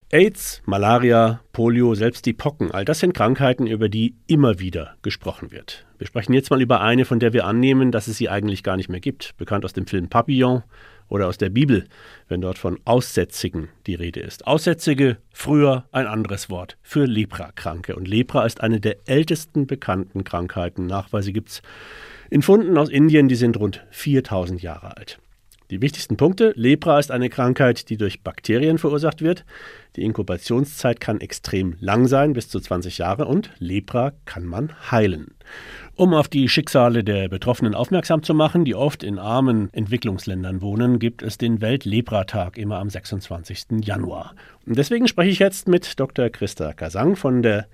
AIDS, Malaria, Polio, selbst die Pocken, all das sind Krankheiten, über die immer wieder gesprochen wird. Wir sprechen jetzt mal über eine, von der wir annehmen, dass es sie eigentlich gar nicht mehr gibt. Bekannt aus dem Film Papillon oder aus der Bibel, wenn dort von Aussätzigen die Rede ist. Aussätzige, früher ein anderes Wort für Leprakranke. Und Lepra ist eine der ältesten bekannten Krankheiten. Nachweise gibt es in Funden aus Indien, die sind rund 4000 Jahre alt. Die wichtigsten Punkte: Lepra ist eine Krankheit, die durch Bakterien verursacht wird. Die Inkubationszeit kann extrem lang sein, bis zu 20 Jahre, und Lepra kann man heilen. Um auf die Schicksale der Betroffenen aufmerksam zu machen, die oft in armen Entwicklungsländern wohnen, gibt es den Welt-Lepra-Tag immer am 26. Januar. Und deswegen spreche ich jetzt mit Dr. Christa Kasang von der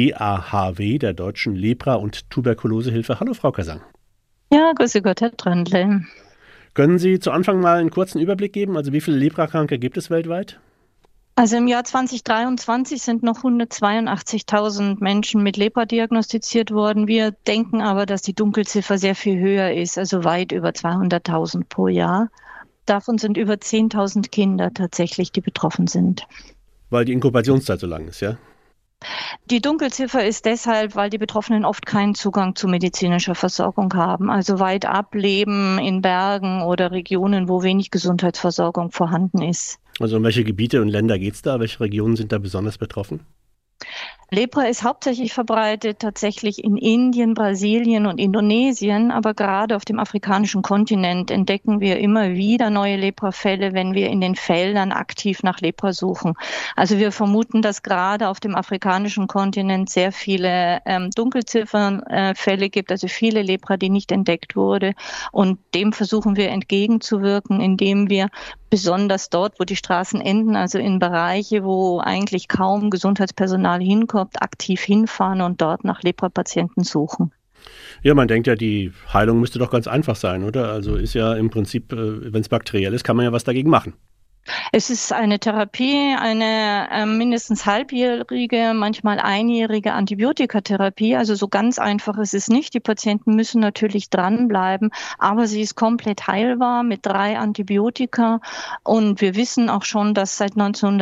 DAHW, der Deutschen Lepra- und Tuberkulosehilfe. Hallo, Frau Kasang. Ja, grüße Gott, Herr Tröndle. Können Sie zu Anfang mal einen kurzen Überblick geben? Also wie viele Leprakranke gibt es weltweit? Also im Jahr 2023 sind noch 182.000 Menschen mit Lepra diagnostiziert worden. Wir denken aber, dass die Dunkelziffer sehr viel höher ist, also weit über 200.000 pro Jahr. Davon sind über 10.000 Kinder tatsächlich, die betroffen sind. Weil die Inkubationszeit so lang ist, ja? Die Dunkelziffer ist deshalb, weil die Betroffenen oft keinen Zugang zu medizinischer Versorgung haben, also weit ab leben in Bergen oder Regionen, wo wenig Gesundheitsversorgung vorhanden ist. Also um welche Gebiete und Länder geht es da? Welche Regionen sind da besonders betroffen? Lepra ist hauptsächlich verbreitet tatsächlich in Indien, Brasilien und Indonesien, aber gerade auf dem afrikanischen Kontinent entdecken wir immer wieder neue Lepra-Fälle, wenn wir in den Feldern aktiv nach Lepra suchen. Also wir vermuten, dass gerade auf dem afrikanischen Kontinent sehr viele Dunkelziffernfälle gibt, also viele Lepra, die nicht entdeckt wurde, und dem versuchen wir entgegenzuwirken, indem wir besonders dort, wo die Straßen enden, also in Bereiche, wo eigentlich kaum Gesundheitspersonal hinkommt, aktiv hinfahren und dort nach Lepra-Patienten suchen. Ja, man denkt ja, die Heilung müsste doch ganz einfach sein, oder? Also ist ja im Prinzip, wenn es bakteriell ist, kann man ja was dagegen machen. Es ist eine Therapie, eine mindestens halbjährige, manchmal einjährige Antibiotikatherapie. Also so ganz einfach ist es nicht. Die Patienten müssen natürlich dranbleiben, aber sie ist komplett heilbar mit 3 Antibiotika. Und wir wissen auch schon, dass seit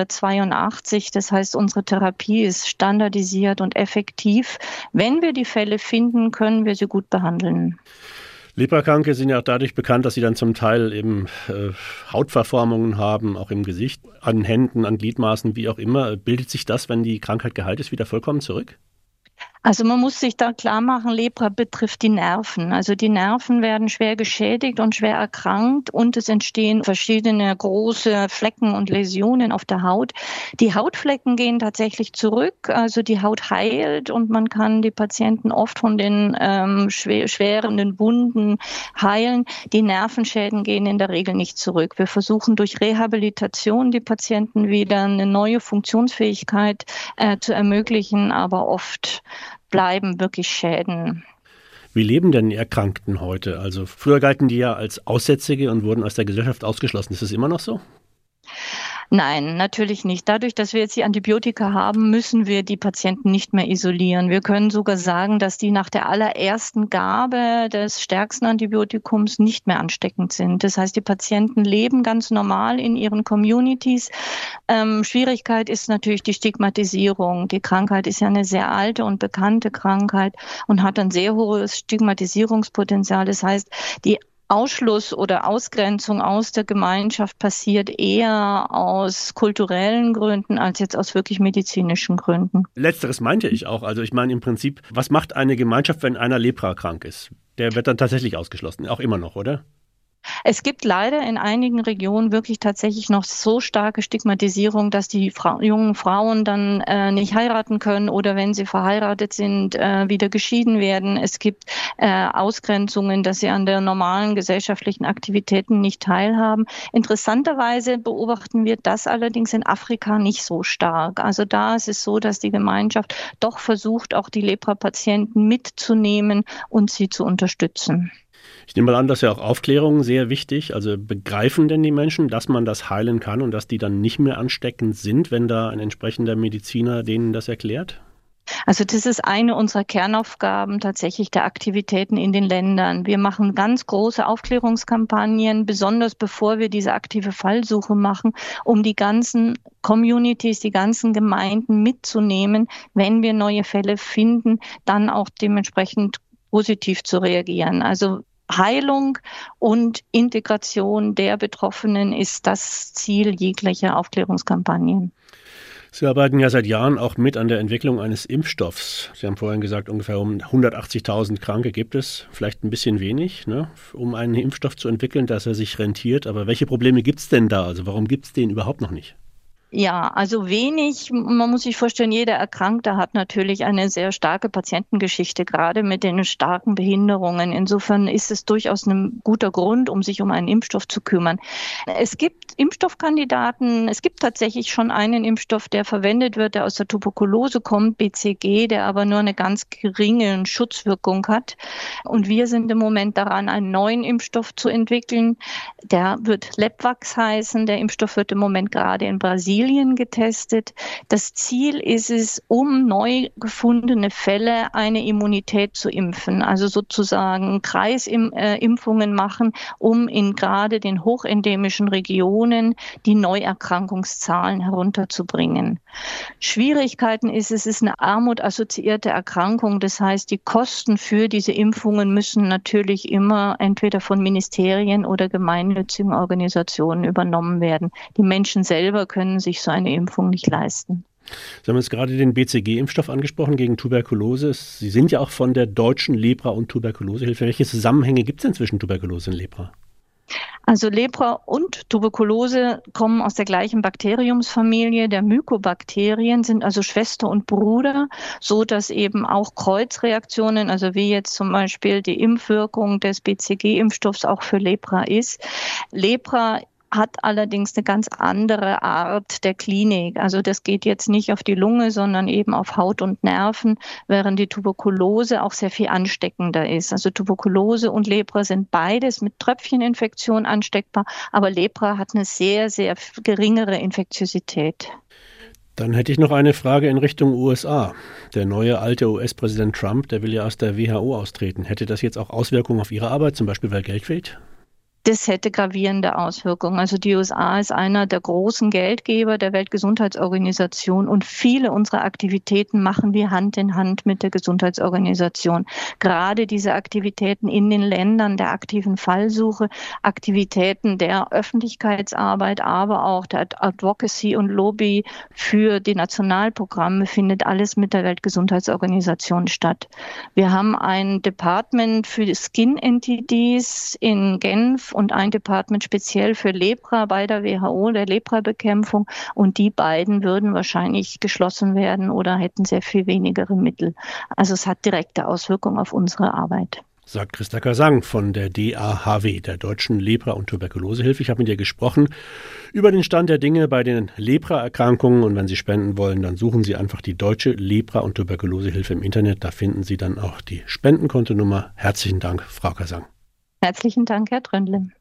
1982, das heißt, unsere Therapie ist standardisiert und effektiv. Wenn wir die Fälle finden, können wir sie gut behandeln. Leprakranke sind ja auch dadurch bekannt, dass sie dann zum Teil eben Hautverformungen haben, auch im Gesicht, an Händen, an Gliedmaßen, wie auch immer. Bildet sich das, wenn die Krankheit geheilt ist, wieder vollkommen zurück? Also man muss sich da klar machen, Lepra betrifft die Nerven. Also die Nerven werden schwer geschädigt und schwer erkrankt und es entstehen verschiedene große Flecken und Läsionen auf der Haut. Die Hautflecken gehen tatsächlich zurück, also die Haut heilt und man kann die Patienten oft von den schwerenden Wunden heilen. Die Nervenschäden gehen in der Regel nicht zurück. Wir versuchen durch Rehabilitation die Patienten wieder eine neue Funktionsfähigkeit zu ermöglichen, aber oft bleiben wirklich Schäden. Wie leben denn die Erkrankten heute? Also früher galten die ja als Aussätzige und wurden aus der Gesellschaft ausgeschlossen. Ist das immer noch so? Nein, natürlich nicht. Dadurch, dass wir jetzt die Antibiotika haben, müssen wir die Patienten nicht mehr isolieren. Wir können sogar sagen, dass die nach der allerersten Gabe des stärksten Antibiotikums nicht mehr ansteckend sind. Das heißt, die Patienten leben ganz normal in ihren Communities. Schwierigkeit ist natürlich die Stigmatisierung. Die Krankheit ist ja eine sehr alte und bekannte Krankheit und hat ein sehr hohes Stigmatisierungspotenzial. Das heißt, die Ausschluss oder Ausgrenzung aus der Gemeinschaft passiert eher aus kulturellen Gründen als jetzt aus wirklich medizinischen Gründen. Letzteres meinte ich auch. Also ich meine im Prinzip, was macht eine Gemeinschaft, wenn einer leprakrank ist? Der wird dann tatsächlich ausgeschlossen, auch immer noch, oder? Es gibt leider in einigen Regionen wirklich tatsächlich noch so starke Stigmatisierung, dass die jungen Frauen dann nicht heiraten können oder wenn sie verheiratet sind, wieder geschieden werden. Es gibt Ausgrenzungen, dass sie an der normalen gesellschaftlichen Aktivitäten nicht teilhaben. Interessanterweise beobachten wir das allerdings in Afrika nicht so stark. Also da ist es so, dass die Gemeinschaft doch versucht, auch die Lepra-Patienten mitzunehmen und sie zu unterstützen. Ich nehme mal an, dass ja auch Aufklärung sehr wichtig. Also begreifen denn die Menschen, dass man das heilen kann und dass die dann nicht mehr ansteckend sind, wenn da ein entsprechender Mediziner denen das erklärt? Also das ist eine unserer Kernaufgaben tatsächlich der Aktivitäten in den Ländern. Wir machen ganz große Aufklärungskampagnen, besonders bevor wir diese aktive Fallsuche machen, um die ganzen Communities, die ganzen Gemeinden mitzunehmen, wenn wir neue Fälle finden, dann auch dementsprechend positiv zu reagieren. Also Heilung und Integration der Betroffenen ist das Ziel jeglicher Aufklärungskampagnen. Sie arbeiten ja seit Jahren auch mit an der Entwicklung eines Impfstoffs. Sie haben vorhin gesagt, ungefähr um 180.000 Kranke gibt es. Vielleicht ein bisschen wenig, ne, um einen Impfstoff zu entwickeln, dass er sich rentiert. Aber welche Probleme gibt es denn da? Also warum gibt es den überhaupt noch nicht? Ja, also wenig. Man muss sich vorstellen, jeder Erkrankte hat natürlich eine sehr starke Patientengeschichte, gerade mit den starken Behinderungen. Insofern ist es durchaus ein guter Grund, um sich um einen Impfstoff zu kümmern. Es gibt Impfstoffkandidaten. Es gibt tatsächlich schon einen Impfstoff, der verwendet wird, der aus der Tuberkulose kommt, BCG, der aber nur eine ganz geringe Schutzwirkung hat. Und wir sind im Moment daran, einen neuen Impfstoff zu entwickeln. Der wird Lebvax heißen. Der Impfstoff wird im Moment gerade in Brasilien getestet. Das Ziel ist es, um neu gefundene Fälle eine Immunität zu impfen, also sozusagen Kreisimpfungen machen, um in gerade den hochendemischen Regionen die Neuerkrankungszahlen herunterzubringen. Schwierigkeiten ist, es ist eine armutassoziierte Erkrankung, das heißt, die Kosten für diese Impfungen müssen natürlich immer entweder von Ministerien oder gemeinnützigen Organisationen übernommen werden. Die Menschen selber können sich so eine Impfung nicht leisten. Sie haben jetzt gerade den BCG-Impfstoff angesprochen gegen Tuberkulose. Sie sind ja auch von der Deutschen Lepra- und Tuberkulosehilfe. Welche Zusammenhänge gibt es denn zwischen Tuberkulose und Lepra? Also Lepra und Tuberkulose kommen aus der gleichen Bakteriumsfamilie. Der Mycobakterien sind also Schwester und Bruder, so dass eben auch Kreuzreaktionen, also wie jetzt zum Beispiel die Impfwirkung des BCG-Impfstoffs auch für Lepra ist. Lepra hat allerdings eine ganz andere Art der Klinik. Also das geht jetzt nicht auf die Lunge, sondern eben auf Haut und Nerven, während die Tuberkulose auch sehr viel ansteckender ist. Also Tuberkulose und Lepra sind beides mit Tröpfcheninfektion ansteckbar, aber Lepra hat eine sehr, sehr geringere Infektiosität. Dann hätte ich noch eine Frage in Richtung USA. Der neue alte US-Präsident Trump, der will ja aus der WHO austreten. Hätte das jetzt auch Auswirkungen auf Ihre Arbeit, zum Beispiel weil Geld fehlt? Das hätte gravierende Auswirkungen. Also die USA ist einer der großen Geldgeber der Weltgesundheitsorganisation und viele unserer Aktivitäten machen wir Hand in Hand mit der Gesundheitsorganisation. Gerade diese Aktivitäten in den Ländern der aktiven Fallsuche, Aktivitäten der Öffentlichkeitsarbeit, aber auch der Advocacy und Lobby für die Nationalprogramme findet alles mit der Weltgesundheitsorganisation statt. Wir haben ein Department für die Skin Entities in Genf und ein Department speziell für Lepra bei der WHO, der Lepra-Bekämpfung. Und die beiden würden wahrscheinlich geschlossen werden oder hätten sehr viel weniger Mittel. Also es hat direkte Auswirkungen auf unsere Arbeit. Sagt Christa Kasang von der DAHW, der Deutschen Lepra- und Tuberkulosehilfe. Ich habe mit ihr gesprochen über den Stand der Dinge bei den Lepra-Erkrankungen. Und wenn Sie spenden wollen, dann suchen Sie einfach die Deutsche Lepra- und Tuberkulosehilfe im Internet. Da finden Sie dann auch die Spendenkontonummer. Herzlichen Dank, Frau Kasang. Herzlichen Dank, Herr Tröndle.